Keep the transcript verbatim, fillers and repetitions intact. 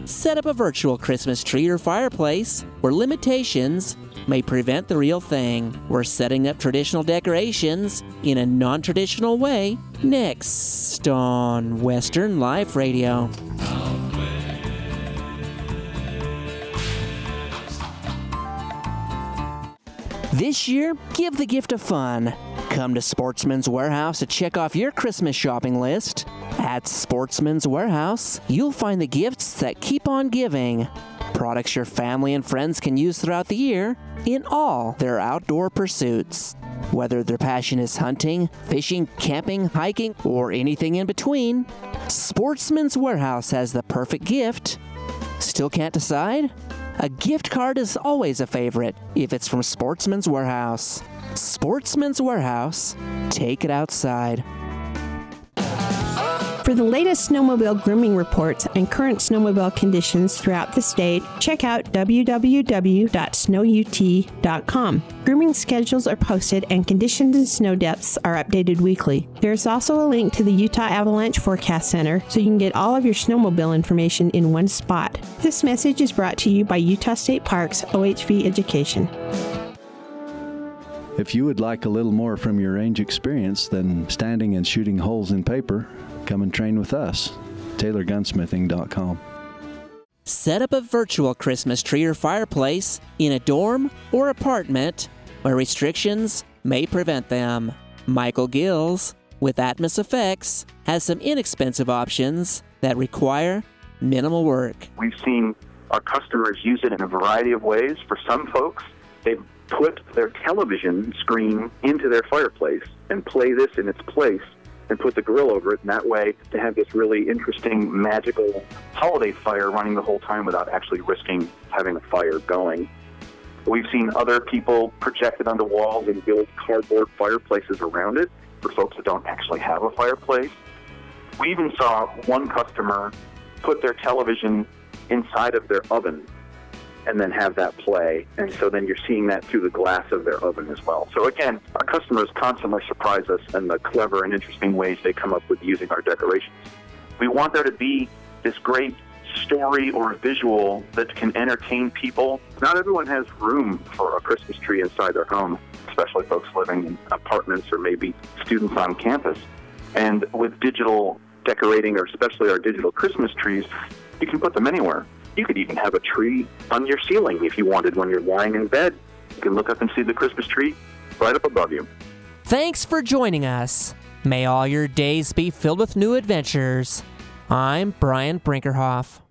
Set up a virtual Christmas tree or fireplace where limitations may prevent the real thing. We're setting up traditional decorations in a non-traditional way next on Western Life Radio. This year, give the gift of fun. Come to Sportsman's Warehouse to check off your Christmas shopping list. At Sportsman's Warehouse, you'll find the gifts that keep on giving. Products your family and friends can use throughout the year in all their outdoor pursuits. Whether their passion is hunting, fishing, camping, hiking, or anything in between, Sportsman's Warehouse has the perfect gift. Still can't decide? A gift card is always a favorite if it's from Sportsman's Warehouse. Sportsman's Warehouse, take it outside. For the latest snowmobile grooming reports and current snowmobile conditions throughout the state, check out w w w dot snow u t dot com. Grooming schedules are posted and conditions and snow depths are updated weekly. There's also a link to the Utah Avalanche Forecast Center so you can get all of your snowmobile information in one spot. This message is brought to you by Utah State Parks O H V Education. If you would like a little more from your range experience than standing and shooting holes in paper, come and train with us. Taylor Gunsmithing dot com. Set up a virtual Christmas tree or fireplace in a dorm or apartment where restrictions may prevent them. Michael Gills with Atmos Effects has some inexpensive options that require minimal work. We've seen our customers use it in a variety of ways. For some folks, they put their television screen into their fireplace and play this in its place and put the grill over it, and that way to have this really interesting, magical holiday fire running the whole time without actually risking having a fire going. We've seen other people project it onto walls and build cardboard fireplaces around it for folks that don't actually have a fireplace. We even saw one customer put their television inside of their oven and then have that play. And so then you're seeing that through the glass of their oven as well. So again, our customers constantly surprise us in the clever and interesting ways they come up with using our decorations. We want there to be this great story or visual that can entertain people. Not everyone has room for a Christmas tree inside their home, especially folks living in apartments or maybe students on campus. And with digital decorating, or especially our digital Christmas trees, you can put them anywhere. You could even have a tree on your ceiling if you wanted when you're lying in bed. You can look up and see the Christmas tree right up above you. Thanks for joining us. May all your days be filled with new adventures. I'm Brian Brinkerhoff.